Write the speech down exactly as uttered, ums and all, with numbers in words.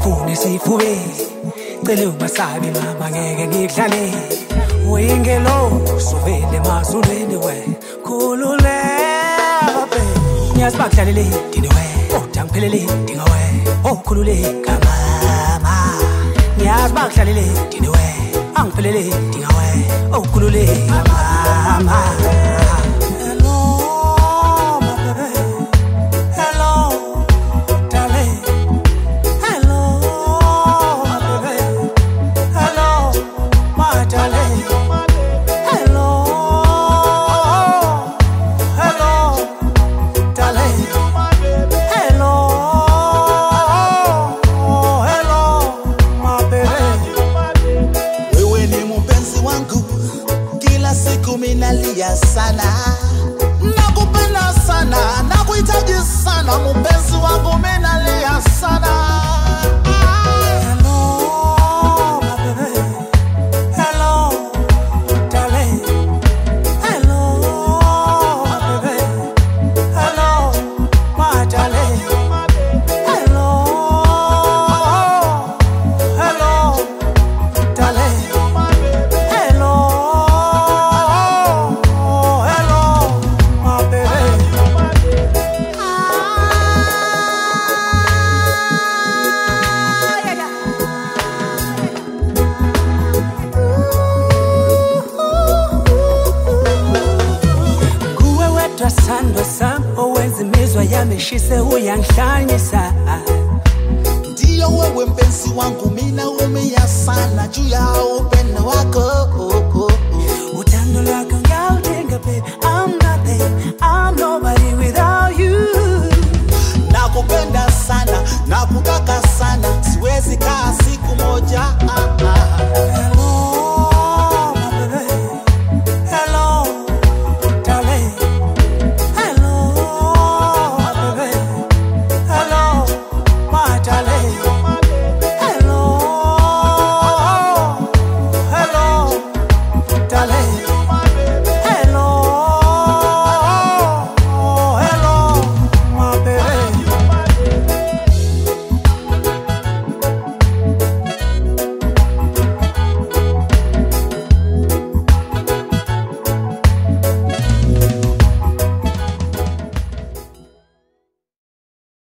ngifune sifuwe cela ungasabi mama ngeke ngidlale uyingelo suvele mazulweni we khululeka babe ngiyasibakudlalele dini we odangiphelele dinga we okhulule kamama ngiyasibakudlalele dini we angiphelele dinga we okhulule kamama. Minalia sana nakupenda sana nakuhitaji sana mpenzi wangu minalia sana. Hello my baby, hello darling, hello my baby, hello my darling, hello hello darling. Sandwa sam owenzi mizwa yameshise uyangihlanyisa ndiyo wewe mpenzi wangu mina umia sana juu ya upendo wako. Utando lwakho ngiyaludinga babe